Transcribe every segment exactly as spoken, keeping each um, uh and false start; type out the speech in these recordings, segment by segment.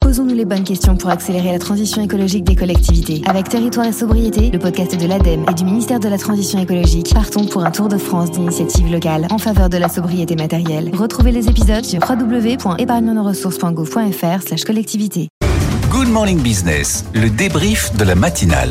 Posons-nous les bonnes questions pour accélérer la transition écologique des collectivités. Avec Territoire et Sobriété, le podcast de l'ADEME et du ministère de la Transition écologique, partons pour un tour de France d'initiatives locales en faveur de la sobriété matérielle. Retrouvez les épisodes sur w w w point épargne nos ressources point gouv point f r slash collectivité. Good Morning Business, le débrief de la matinale.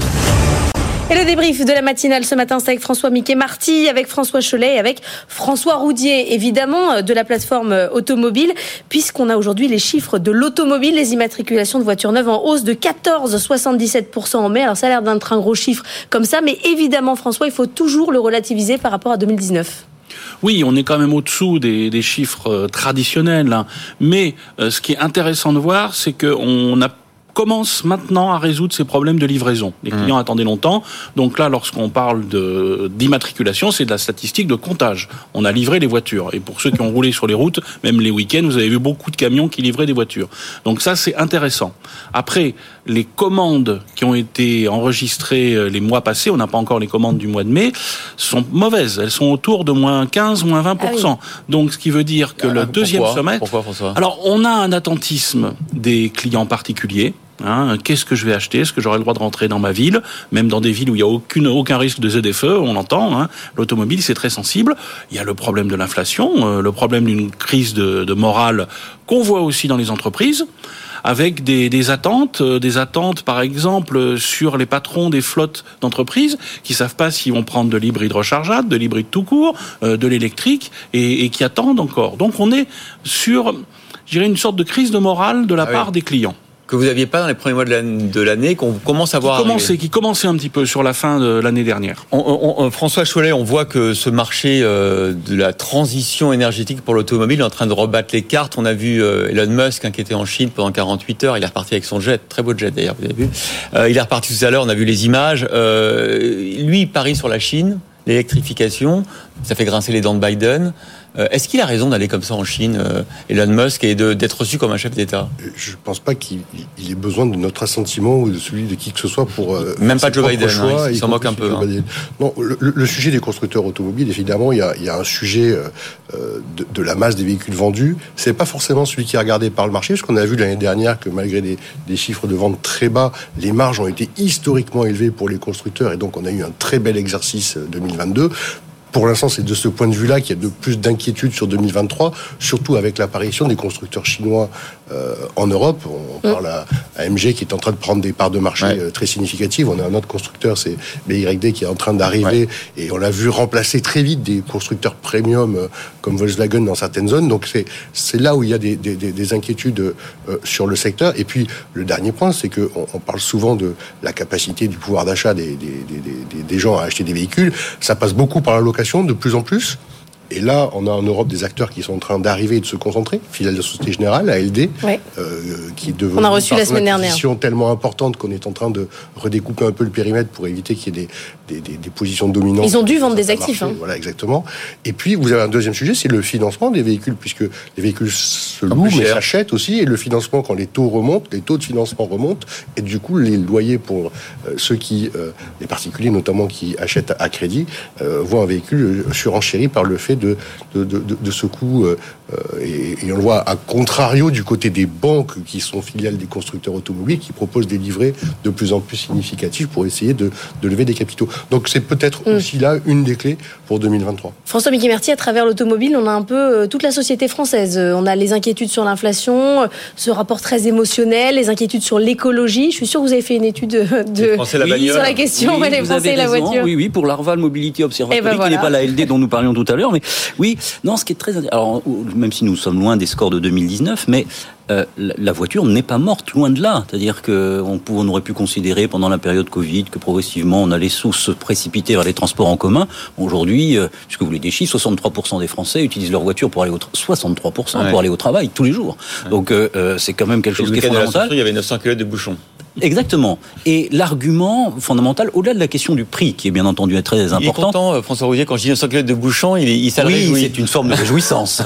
Et le débrief de la matinale ce matin, c'est avec François Miquet-Marty, avec François Chollet et avec François Roudier, évidemment, de la plateforme automobile, puisqu'on a aujourd'hui les chiffres de l'automobile, les immatriculations de voitures neuves en hausse de quatorze virgule soixante-dix-sept pour cent en mai. Alors ça a l'air d'être un gros chiffre comme ça, mais évidemment, François, il faut toujours le relativiser par rapport à deux mille dix-neuf. Oui, on est quand même au-dessous des, des chiffres euh, traditionnels, hein. Mais euh, ce qui est intéressant de voir, c'est qu'on a commence maintenant à résoudre ces problèmes de livraison. Les clients mmh. attendaient longtemps. Donc là, lorsqu'on parle de, d'immatriculation, c'est de la statistique de comptage. On a livré les voitures. Et pour ceux qui ont roulé sur les routes, même les week-ends, vous avez vu beaucoup de camions qui livraient des voitures. Donc ça, c'est intéressant. Après, les commandes qui ont été enregistrées les mois passés, on n'a pas encore les commandes du mois de mai, sont mauvaises. Elles sont autour de moins quinze, moins vingt pour cent. Ah oui. Donc ce qui veut dire que ah, le deuxième pourquoi semestre... Pourquoi, François ? Alors, on a un attentisme des clients particuliers. Hein, qu'est-ce que je vais acheter ? Est-ce que j'aurai le droit de rentrer dans ma ville ? Même dans des villes où il n'y a aucune, aucun risque de Z F E, on l'entend. Hein, l'automobile, c'est très sensible. Il y a le problème de l'inflation, euh, le problème d'une crise de, de morale qu'on voit aussi dans les entreprises, avec des, des attentes, euh, des attentes par exemple sur les patrons des flottes d'entreprises qui savent pas s'ils vont prendre de l'hybride rechargeable, de l'hybride tout court, euh, de l'électrique, et, et qui attendent encore. Donc on est sur, je dirais, une sorte de crise de morale de la ah part oui. des clients. Que vous n'aviez pas dans les premiers mois de l'année, qu'on commence à voir qui commençait, qui commençait un petit peu sur la fin de l'année dernière. On, on, on, François Chollet, on voit que ce marché euh, de la transition énergétique pour l'automobile est en train de rebattre les cartes. On a vu euh, Elon Musk hein, qui était en Chine pendant quarante-huit heures. Il est reparti avec son jet, très beau jet d'ailleurs, vous avez vu. Euh, il est reparti tout à l'heure, on a vu les images. Euh, lui, il parie sur la Chine, l'électrification. Ça fait grincer les dents de Biden. Est-ce qu'il a raison d'aller comme ça en Chine, Elon Musk, et de, d'être reçu comme un chef d'État ? Je ne pense pas qu'il il ait besoin de notre assentiment ou de celui de qui que ce soit pour... Même pas Joe Biden, hein, il s'en moque un peu. Hein. Non, le, le sujet des constructeurs automobiles, évidemment, il y a, il y a un sujet euh, de, de la masse des véhicules vendus. Ce n'est pas forcément celui qui est regardé par le marché, parce qu'on a vu l'année dernière que malgré des, des chiffres de vente très bas, les marges ont été historiquement élevées pour les constructeurs, et donc on a eu un très bel exercice deux mille vingt-deux. Pour l'instant, c'est de ce point de vue-là qu'il y a de plus d'inquiétudes sur deux mille vingt-trois, surtout avec l'apparition des constructeurs chinois euh, en Europe. On parle à, à M G qui est en train de prendre des parts de marché ouais. euh, très significatives. On a un autre constructeur, c'est B Y D, qui est en train d'arriver, ouais. et on l'a vu remplacer très vite des constructeurs premium euh, comme Volkswagen dans certaines zones. Donc c'est, c'est là où il y a des, des, des inquiétudes euh, sur le secteur. Et puis le dernier point, c'est qu'on on parle souvent de la capacité du pouvoir d'achat des, des, des, des, des gens à acheter des véhicules. Ça passe beaucoup par la location, de plus en plus. Et là, on a en Europe des acteurs qui sont en train d'arriver et de se concentrer. Filiale de la Société Générale, A L D, ouais. euh, qui est devenue on a reçu la semaine dernière. Une position tellement importante qu'on est en train de redécouper un peu le périmètre pour éviter qu'il y ait des, des, des, des positions dominantes. Ils ont dû vendre des actifs. Hein. Voilà, exactement. Et puis, vous avez un deuxième sujet, c'est le financement des véhicules, puisque les véhicules se louent, mais s'achètent aussi. Et le financement, quand les taux remontent, les taux de financement remontent, et du coup, les loyers pour euh, ceux qui, euh, les particuliers notamment, qui achètent à crédit, euh, voient un véhicule surenchéri par le fait de, de, de De, de ce coup, euh, et, et on le voit à contrario du côté des banques qui sont filiales des constructeurs automobiles qui proposent des livrets de plus en plus significatifs pour essayer de, de lever des capitaux. Donc c'est peut-être mmh. aussi là une des clés pour deux mille vingt-trois. François Miquet-Marty, à travers l'automobile, on a un peu euh, toute la société française. On a les inquiétudes sur l'inflation, euh, ce rapport très émotionnel, les inquiétudes sur l'écologie. Je suis sûr que vous avez fait une étude de, de la oui, sur la question, oui, les Français et la raison. voiture. Oui, oui, pour l'Arval Mobility Observatory, ben voilà. qui n'est pas la L D dont nous parlions tout à l'heure, mais oui, non, ce qui est très intéressant. Alors, même si nous sommes loin des scores de deux mille dix-neuf, mais euh, la voiture n'est pas morte, loin de là. C'est-à-dire qu'on on aurait pu considérer pendant la période Covid que progressivement on allait sous se précipiter vers les transports en commun. Aujourd'hui, euh, puisque vous voulez des chiffres, soixante-trois pour cent des Français utilisent leur voiture pour aller au tra- soixante-trois pour cent ouais. pour aller au travail tous les jours. Ouais. Donc euh, c'est quand même quelque chose qui est fondamental. Il y avait neuf cents kilomètres de bouchons. Exactement. Et l'argument fondamental, au-delà de la question du prix, qui est bien entendu très important. Il est content, François Roudier, quand je dis neuf cents kilomètres de bouchon, il, il s'en réjouit. Oui, c'est une forme de réjouissance.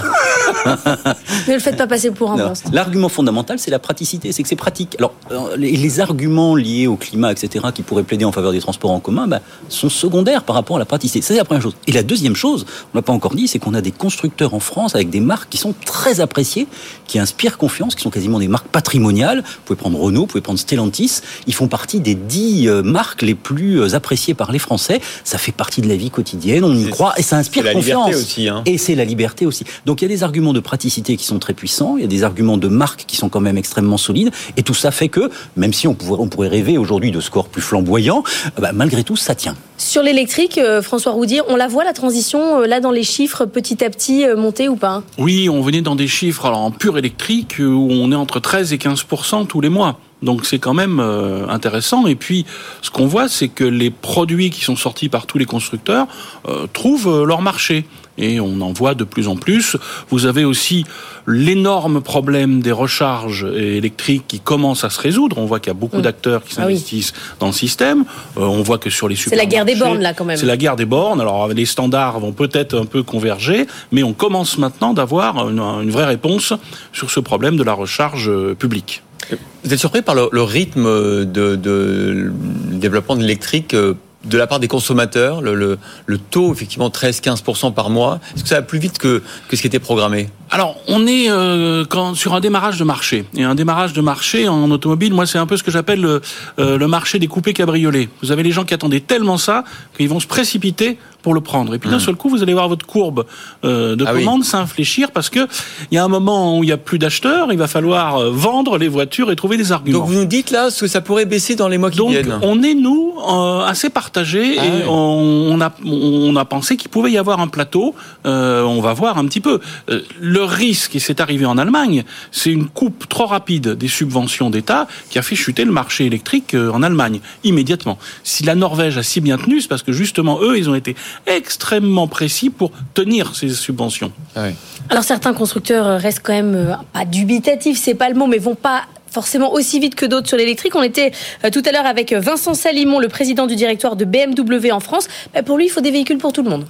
Ne le faites pas passer pour un non. monstre. L'argument fondamental, c'est la praticité, c'est que c'est pratique. Alors, les, les arguments liés au climat, et cetera, qui pourraient plaider en faveur des transports en commun, bah, sont secondaires par rapport à la praticité. Ça, c'est la première chose. Et la deuxième chose, on l'a pas encore dit, c'est qu'on a des constructeurs en France avec des marques qui sont très appréciées, qui inspirent confiance, qui sont quasiment des marques patrimoniales. Vous pouvez prendre Renault, vous pouvez prendre Stellantis. Ils font partie des dix marques les plus appréciées par les Français. Ça fait partie de la vie quotidienne, on y c'est, croit et ça inspire c'est confiance. La liberté aussi, hein. Et c'est la liberté aussi. Donc il y a des arguments de praticité qui sont très puissants, il y a des arguments de marque qui sont quand même extrêmement solides, et tout ça fait que, même si on pourrait, on pourrait rêver aujourd'hui de scores plus flamboyants, bah, malgré tout, ça tient. Sur l'électrique, euh, François Roudier, on la voit la transition, euh, là dans les chiffres, petit à petit, euh, monter ou pas ? Oui, on venait dans des chiffres alors, en pur électrique où on est entre treize et quinze pour cent tous les mois. Donc c'est quand même euh, intéressant. Et puis, ce qu'on voit, c'est que les produits qui sont sortis par tous les constructeurs euh, trouvent euh, leur marché. Et on en voit de plus en plus. Vous avez aussi l'énorme problème des recharges électriques qui commence à se résoudre. On voit qu'il y a beaucoup mmh. d'acteurs qui s'investissent ah oui. dans le système. Euh, on voit que sur les supermarchés... C'est la guerre des bornes, là, quand même. C'est la guerre des bornes. Alors, les standards vont peut-être un peu converger, mais on commence maintenant d'avoir une, une vraie réponse sur ce problème de la recharge publique. Vous êtes surpris par le, le rythme de, de développement de l'électrique de la part des consommateurs, le, le, le taux effectivement treize à quinze pour cent par mois, est-ce que ça va plus vite que, que ce qui était programmé ? Alors, on est euh, quand, sur un démarrage de marché. Et un démarrage de marché en automobile, moi, c'est un peu ce que j'appelle le, euh, le marché des coupés cabriolets. Vous avez les gens qui attendaient tellement ça qu'ils vont se précipiter pour le prendre. Et puis, d'un mmh. seul coup, vous allez voir votre courbe euh, de ah commande oui. s'infléchir parce que il y a un moment où il n'y a plus d'acheteurs, il va falloir vendre les voitures et trouver des arguments. Donc, vous nous dites là que ça pourrait baisser dans les mois qui Donc, viennent. Donc, on est, nous, euh, assez partagés ah et ouais. on, on, a, on a pensé qu'il pouvait y avoir un plateau. Euh, on va voir un petit peu. Euh, le risque, et c'est arrivé en Allemagne, c'est une coupe trop rapide des subventions d'État qui a fait chuter le marché électrique en Allemagne, immédiatement. Si la Norvège a si bien tenu, c'est parce que justement, eux, ils ont été extrêmement précis pour tenir ces subventions. Ah oui. Alors certains constructeurs restent quand même, euh, pas dubitatifs, c'est pas le mot, mais vont pas forcément aussi vite que d'autres sur l'électrique. On était euh, tout à l'heure avec Vincent Salimon, le président du directoire de B M W en France. Bah, pour lui, il faut des véhicules pour tout le monde.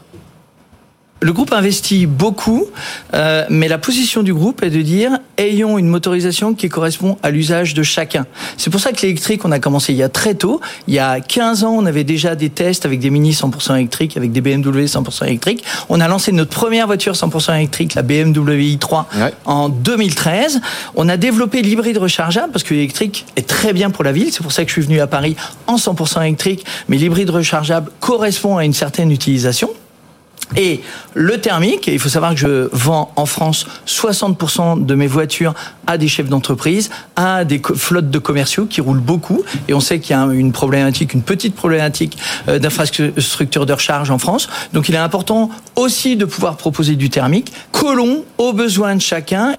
Le groupe investit beaucoup, euh, mais la position du groupe est de dire ayons une motorisation qui correspond à l'usage de chacun. C'est pour ça que l'électrique, on a commencé il y a très tôt. Il y a quinze ans, on avait déjà des tests avec des Mini cent pour cent électriques, avec des B M W cent pour cent électriques. On a lancé notre première voiture cent pour cent électrique, la B M W i trois, ouais. en deux mille treize. On a développé l'hybride rechargeable parce que l'électrique est très bien pour la ville. C'est pour ça que je suis venu à Paris en cent pour cent électrique, mais l'hybride rechargeable correspond à une certaine utilisation. Et le thermique, il faut savoir que je vends en France soixante pour cent de mes voitures à des chefs d'entreprise, à des flottes de commerciaux qui roulent beaucoup. Et on sait qu'il y a une problématique, une petite problématique d'infrastructure de recharge en France. Donc il est important aussi de pouvoir proposer du thermique, collons aux besoins de chacun.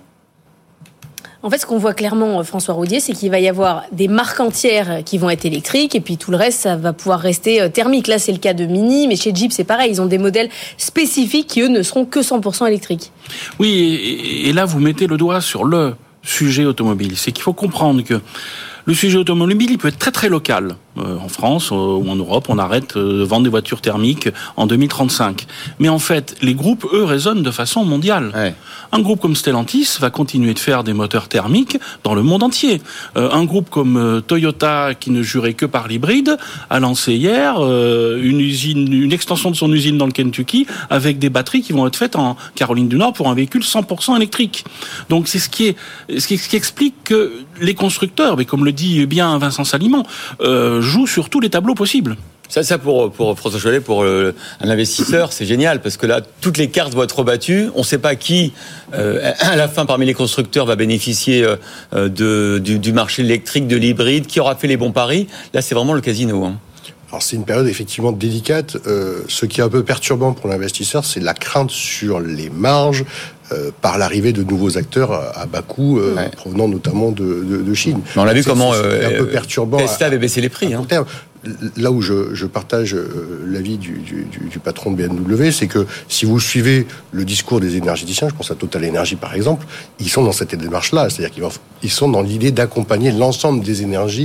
En fait, ce qu'on voit clairement, François Roudier, c'est qu'il va y avoir des marques entières qui vont être électriques et puis tout le reste, ça va pouvoir rester thermique. Là, c'est le cas de Mini, mais chez Jeep, c'est pareil. Ils ont des modèles spécifiques qui, eux, ne seront que cent pour cent électriques. Oui, et, et là, vous mettez le doigt sur le sujet automobile. C'est qu'il faut comprendre que le sujet automobile, il peut être très très local. Euh, en France euh, ou en Europe, on arrête euh, de vendre des voitures thermiques en deux mille trente-cinq. Mais en fait, les groupes, eux, raisonnent de façon mondiale. Ouais. Un groupe comme Stellantis va continuer de faire des moteurs thermiques dans le monde entier. Euh, un groupe comme euh, Toyota, qui ne jurait que par l'hybride, a lancé hier euh, une usine, une extension de son usine dans le Kentucky avec des batteries qui vont être faites en Caroline du Nord pour un véhicule cent pour cent électrique. Donc c'est ce qui est, ce qui, ce qui explique que les constructeurs, mais comme le dit bien Vincent Salimon, euh, jouent sur tous les tableaux possibles. Ça, ça pour, pour François Chollet, pour euh, un investisseur, c'est génial, parce que là, toutes les cartes vont être rebattues. On ne sait pas qui, euh, à la fin, parmi les constructeurs, va bénéficier euh, de, du, du marché électrique, de l'hybride, qui aura fait les bons paris. Là, c'est vraiment le casino. Hein. Alors, c'est une période effectivement délicate. Euh, ce qui est un peu perturbant pour l'investisseur, c'est la crainte sur les marges euh, par l'arrivée de nouveaux acteurs à, à bas coût, euh, ouais. provenant notamment de, de, de Chine. Mais on a vu c'est, comment c'est, c'est euh, un peu perturbant. Tesla avait baissé les prix. Hein. Terme. Là où je, je partage l'avis du, du, du patron de B M W, c'est que si vous suivez le discours des énergéticiens, je pense à Total Energy par exemple, ils sont dans cette démarche-là, c'est-à-dire qu'ils ils sont dans l'idée d'accompagner l'ensemble des énergies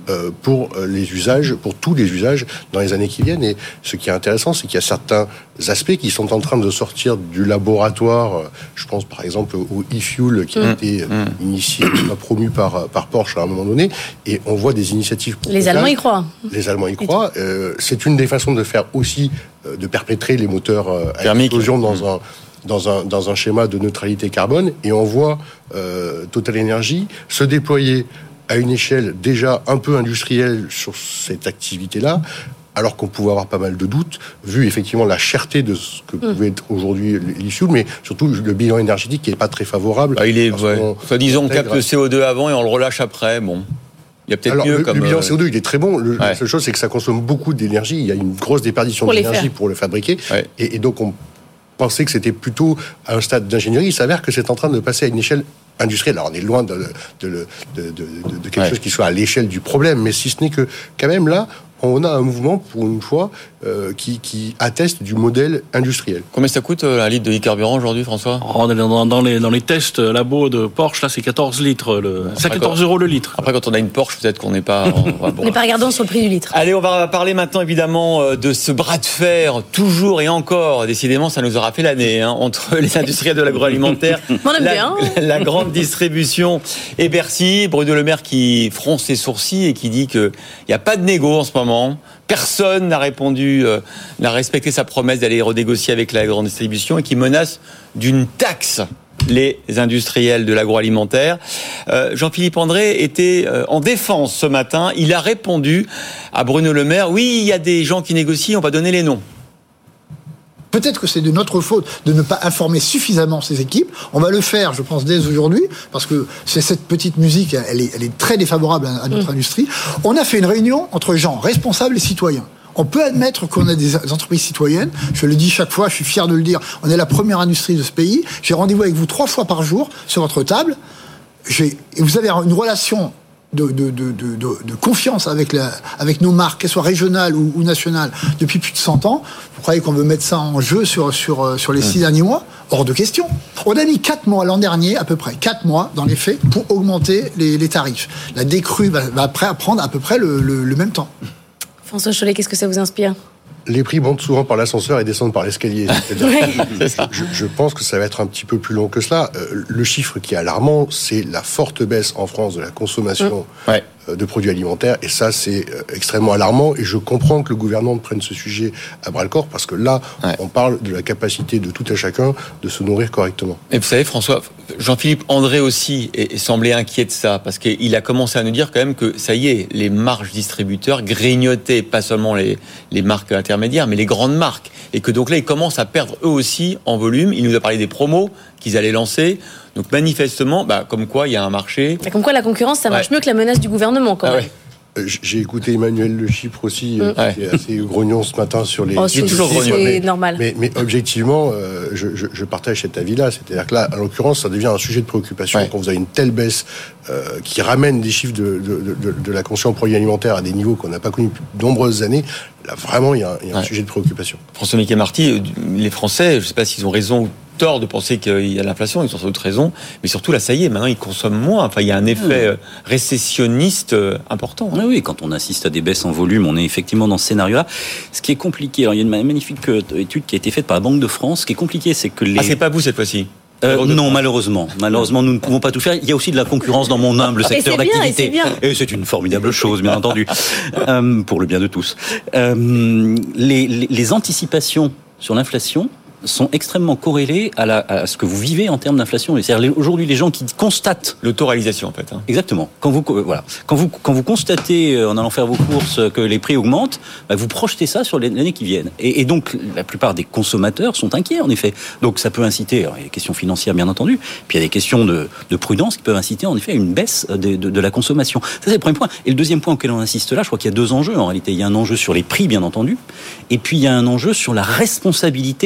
euh, pour les usages, pour tous les usages dans les années qui viennent. Et ce qui est intéressant, c'est qu'il y a certains aspects qui sont en train de sortir du laboratoire. Je pense par exemple au e-fuel qui a mmh. été mmh. initié, promu par, par Porsche à un moment donné. Et on voit des initiatives. Les Allemands y croient. Les Allemands y croient. Euh, c'est une des façons de faire aussi, euh, de perpétrer les moteurs euh, à explosion dans mmh. un Dans un, dans un schéma de neutralité carbone, et on voit euh, Total Energy se déployer à une échelle déjà un peu industrielle sur cette activité-là, alors qu'on pouvait avoir pas mal de doutes, vu effectivement la cherté de ce que mmh. pouvait être aujourd'hui l'e-fuel, mais surtout le bilan énergétique qui n'est pas très favorable. Ah, il est, ouais. Soit disons, on capte le C O deux avant et on le relâche après, bon... Il y a peut-être Alors, mieux le, comme le bilan C O deux, il est très bon. Le, ouais. La seule chose, c'est que ça consomme beaucoup d'énergie. Il y a une grosse déperdition d'énergie pour le fabriquer. Ouais. Et, et donc, on pensait que c'était plutôt à un stade d'ingénierie. Il s'avère que c'est en train de passer à une échelle industrielle. Alors, on est loin de, de, de, de, de, de quelque ouais. chose qui soit à l'échelle du problème. Mais si ce n'est que, quand même, là, on a un mouvement, pour une fois, euh, qui, qui atteste du modèle industriel. Combien ça coûte un litre de e-carburant aujourd'hui, François ? Oh, dans, dans, les, dans les tests labo de Porsche, là, c'est quatorze litres. Le, c'est quatorze euros le litre. Après, quand on a une Porsche, peut-être qu'on n'est pas... on bon. n'est pas regardant sur le prix du litre. Allez, on va parler maintenant, évidemment, de ce bras de fer, toujours et encore. Décidément, ça nous aura fait l'année, hein, entre les industriels de l'agroalimentaire, la, la grande distribution et Bercy. Bruno Le Maire qui fronce ses sourcils et qui dit qu'il n'y a pas de négo en ce moment. Personne n'a répondu, euh, n'a respecté sa promesse d'aller renégocier avec la grande distribution et qui menace d'une taxe les industriels de l'agroalimentaire. Euh, Jean-Philippe André était euh, en défense ce matin. Il a répondu à Bruno Le Maire, oui, il y a des gens qui négocient, on va donner les noms. Peut-être que c'est de notre faute de ne pas informer suffisamment ces équipes. On va le faire, je pense, dès aujourd'hui, parce que c'est cette petite musique, elle est, elle est très défavorable à, à notre mmh. industrie. On a fait une réunion entre gens responsables et citoyens. On peut admettre qu'on a des entreprises citoyennes. Je le dis chaque fois, je suis fier de le dire. On est la première industrie de ce pays. J'ai rendez-vous avec vous trois fois par jour sur votre table. J'ai, et vous avez une relation De, de, de, de, de confiance avec, la, avec nos marques, qu'elles soient régionales ou, ou nationales, depuis plus de cent ans. Vous croyez qu'on veut mettre ça en jeu sur, sur, sur les six derniers mois ? Hors de question. On a mis quatre mois l'an dernier, à peu près, quatre mois dans les faits, pour augmenter les, les tarifs. La décrue va, va après prendre à peu près le, le, le même temps. François Chollet, qu'est-ce que ça vous inspire ? Les prix montent souvent par l'ascenseur et descendent par l'escalier. Oui. je, je pense que ça va être un petit peu plus long que cela. Euh, le chiffre qui est alarmant, c'est la forte baisse en France de la consommation mmh. ouais. de produits alimentaires. Et ça, c'est extrêmement alarmant. Et je comprends que le gouvernement prenne ce sujet à bras-le-corps, parce que là, ouais. on parle de la capacité de tout à chacun de se nourrir correctement. Et vous savez, François, Jean-Philippe André aussi est, est semblé inquiet de ça, parce qu'il a commencé à nous dire quand même que, ça y est, les marges distributeurs grignotaient pas seulement les, les marques intermédiaires, mais les grandes marques. Et que donc là, ils commencent à perdre eux aussi en volume. Il nous a parlé des promos qu'ils allaient lancer. Donc manifestement, bah, comme quoi il y a un marché. Mais comme quoi la concurrence, ça marche ouais. mieux que la menace du gouvernement quand ah, même. Ouais. J'ai écouté Emmanuel Le Chypre aussi, mmh. qui est assez grognon ce matin sur les... Oh, c'est toujours grognon. C'est normal. Mais, mais objectivement, euh, je, je, je partage cet avis-là. C'est-à-dire que là, en l'occurrence, ça devient un sujet de préoccupation ouais. quand vous avez une telle baisse euh, qui ramène des chiffres de, de, de, de la consommation de produits alimentaires à des niveaux qu'on n'a pas connus depuis de nombreuses années. Là, vraiment, il y a, il y a un ouais. sujet de préoccupation. François Mickey Marty, les Français, je ne sais pas s'ils ont raison ou tort de penser qu'il y a l'inflation, ils ont sans doute raison, mais surtout là, ça y est, maintenant ils consomment moins. Enfin, il y a un effet mmh. récessionniste important. Oui, oui, quand on assiste à des baisses en volume, on est effectivement dans ce scénario-là. Ce qui est compliqué, alors il y a une magnifique étude qui a été faite par la Banque de France. Ce qui est compliqué, c'est que les... Ah, c'est pas vous cette fois-ci? Euh, non, malheureusement. Malheureusement, nous ne pouvons pas tout faire. Il y a aussi de la concurrence dans mon humble secteur et d'activité. Bien, et, et c'est une formidable chose, bien entendu, euh, pour le bien de tous. Euh, les, les, les anticipations sur l'inflation sont extrêmement corrélés à, la, à ce que vous vivez en termes d'inflation. C'est-à-dire aujourd'hui les gens qui constatent l'autoréalisation en fait. Hein. Exactement. Quand vous voilà, quand vous quand vous constatez en allant faire vos courses que les prix augmentent, bah, vous projetez ça sur les années qui viennent. Et, et donc la plupart des consommateurs sont inquiets en effet. Donc ça peut inciter, alors, il y a des questions financières bien entendu, puis il y a des questions de, de prudence qui peuvent inciter en effet à une baisse de, de, de la consommation. Ça c'est le premier point. Et le deuxième point auquel on insiste là, je crois qu'il y a deux enjeux en réalité. Il y a un enjeu sur les prix bien entendu, et puis il y a un enjeu sur la responsabilité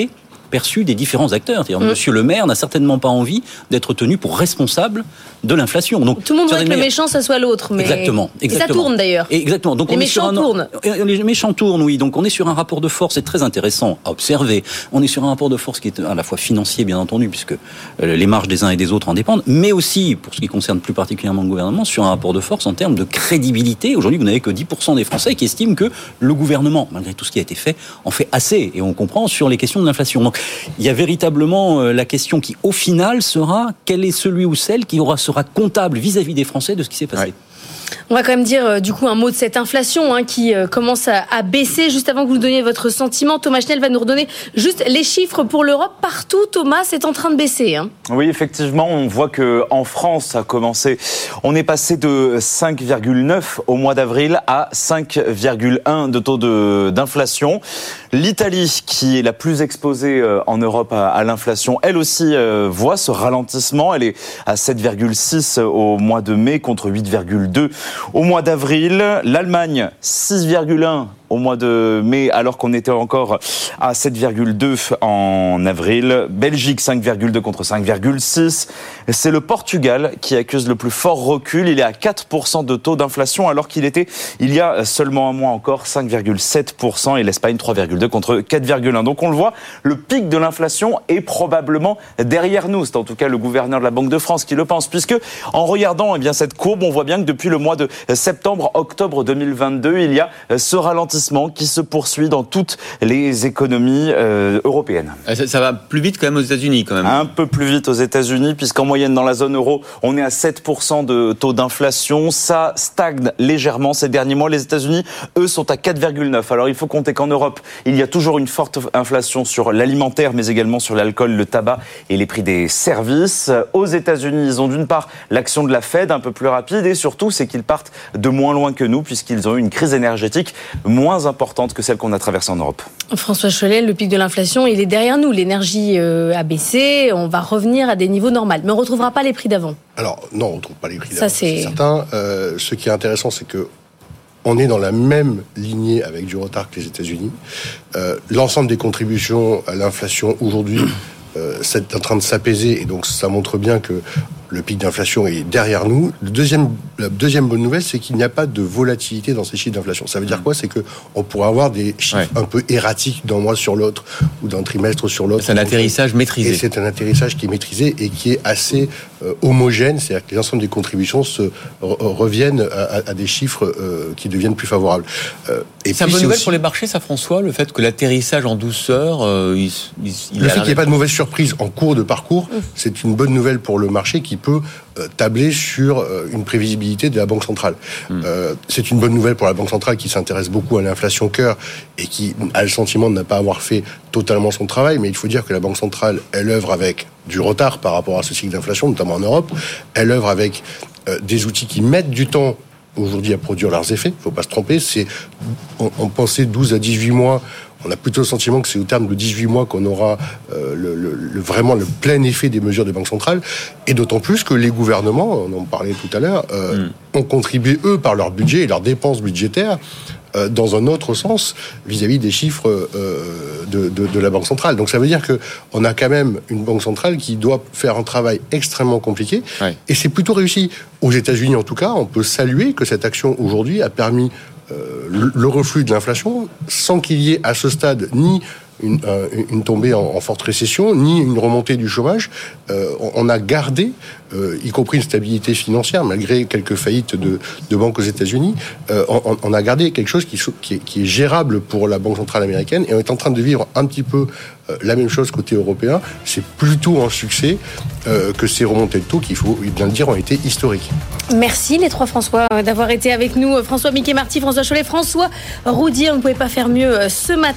perçu des différents acteurs. C'est-à-dire, mmh. Monsieur le maire n'a certainement pas envie d'être tenu pour responsable de l'inflation. Donc, tout le monde voudrait que le méchant, ça soit l'autre. Mais... Exactement, exactement. Et ça tourne d'ailleurs. Exactement. Donc, les on méchants est sur un... tournent. Les méchants tournent, oui. Donc on est sur un rapport de force, c'est très intéressant à observer. On est sur un rapport de force qui est à la fois financier, bien entendu, puisque les marges des uns et des autres en dépendent, mais aussi, pour ce qui concerne plus particulièrement le gouvernement, sur un rapport de force en termes de crédibilité. Aujourd'hui, vous n'avez que dix pour cent des Français qui estiment que le gouvernement, malgré tout ce qui a été fait, en fait assez. Et on comprend sur les questions de l'inflation. Donc il y a véritablement la question qui, au final, sera quel est celui ou celle qui aura, sera comptable vis-à-vis des Français de ce qui s'est passé. Ouais. On va quand même dire euh, du coup un mot de cette inflation hein, qui euh, commence à, à baisser. Juste avant que vous nous donniez votre sentiment, Thomas Schnell va nous redonner juste les chiffres pour l'Europe. Partout, Thomas, c'est en train de baisser. Hein. Oui, effectivement, on voit que en France, ça a commencé. On est passé de cinq virgule neuf au mois d'avril à cinq virgule un de taux de, d'inflation. L'Italie, qui est la plus exposée euh, en Europe à, à l'inflation, elle aussi euh, voit ce ralentissement. Elle est à sept virgule six au mois de mai contre huit virgule deux au mois d'avril. L'Allemagne, six virgule un au mois de mai, alors qu'on était encore à sept virgule deux en avril. Belgique, cinq virgule deux contre cinq virgule six. C'est le Portugal qui accuse le plus fort recul. Il est à quatre pour cent de taux d'inflation, alors qu'il était, il y a seulement un mois encore, cinq virgule sept pour cent. Et l'Espagne, trois virgule deux contre quatre virgule un. Donc on le voit, le pic de l'inflation est probablement derrière nous. C'est en tout cas le gouverneur de la Banque de France qui le pense, puisque en regardant eh bien, cette courbe, on voit bien que depuis le mois de septembre-octobre deux mille vingt-deux, il y a ce ralentissement qui se poursuit dans toutes les économies euh, européennes. Ça, ça va plus vite quand même aux États-Unis quand même. Un peu plus vite aux États-Unis, puisqu'en moyenne dans la zone euro, on est à sept pour cent de taux d'inflation. Ça stagne légèrement ces derniers mois. Les États-Unis, eux, sont à quatre virgule neuf. Alors il faut compter qu'en Europe, il y a toujours une forte inflation sur l'alimentaire, mais également sur l'alcool, le tabac et les prix des services. Aux États-Unis, ils ont d'une part l'action de la Fed un peu plus rapide, et surtout, c'est qu'ils partent de moins loin que nous, puisqu'ils ont eu une crise énergétique moins importante que celle qu'on a traversée en Europe. François Chollet, le pic de l'inflation, il est derrière nous. L'énergie euh, a baissé, on va revenir à des niveaux normaux. Mais on ne retrouvera pas les prix d'avant. Alors, non, on ne retrouve pas les prix Ça, d'avant, c'est... c'est certain. Euh, ce qui est intéressant, c'est que on est dans la même lignée avec du retard que les États-Unis. Euh, l'ensemble des contributions à l'inflation aujourd'hui, euh, c'est en train de s'apaiser, et donc ça montre bien que le pic d'inflation est derrière nous. Le deuxième, la deuxième bonne nouvelle, c'est qu'il n'y a pas de volatilité dans ces chiffres d'inflation. Ça veut dire quoi ? C'est que on pourrait avoir des chiffres ouais. un peu erratiques d'un mois sur l'autre ou d'un trimestre sur l'autre. C'est un atterrissage maîtrisé. Et c'est un atterrissage qui est maîtrisé et qui est assez euh, homogène. C'est-à-dire que l'ensemble des contributions se re- reviennent à, à des chiffres euh, qui deviennent plus favorables. Euh, et c'est une bonne nouvelle aussi... pour les marchés, ça, François, le fait que l'atterrissage en douceur, euh, il, il, il le fait qu'il n'y ait pas de mauvaise surprise en cours de parcours, mmh. c'est une bonne nouvelle pour le marché qui peut euh, tabler sur euh, une prévisibilité de la Banque centrale. Mmh. Euh, c'est une bonne nouvelle pour la Banque centrale qui s'intéresse beaucoup à l'inflation cœur et qui a le sentiment de ne pas avoir fait totalement son travail, mais il faut dire que la Banque centrale, elle œuvre avec du retard par rapport à ce cycle d'inflation, notamment en Europe. Elle œuvre avec euh, des outils qui mettent du temps aujourd'hui à produire leurs effets. Il ne faut pas se tromper. C'est, on, on pensait douze à dix-huit mois. On a plutôt le sentiment que c'est au terme de dix-huit mois qu'on aura euh, le, le, le, vraiment le plein effet des mesures des banques centrales. Et d'autant plus que les gouvernements, on en parlait tout à l'heure, euh, mmh. ont contribué, eux, par leur budget et leurs dépenses budgétaires, euh, dans un autre sens vis-à-vis des chiffres euh, de, de, de la Banque centrale. Donc ça veut dire qu'on a quand même une Banque centrale qui doit faire un travail extrêmement compliqué. Ouais. Et c'est plutôt réussi. Aux États-Unis, en tout cas, on peut saluer que cette action, aujourd'hui, a permis Euh, le, le reflux de l'inflation sans qu'il y ait à ce stade ni une, euh, une tombée en, en forte récession, ni une remontée du chômage. Euh, on, on a gardé, euh, y compris une stabilité financière, malgré quelques faillites de, de banques aux États-Unis, euh, on, on a gardé quelque chose qui, qui, est, qui est gérable pour la Banque centrale américaine, et on est en train de vivre un petit peu euh, la même chose côté européen. C'est plutôt un succès euh, que ces remontées de taux, qu'il faut bien le dire, ont été historiques. Merci les trois François d'avoir été avec nous. François Miquet-Marty, François Chollet, François Roudier. On ne pouvait pas faire mieux ce matin.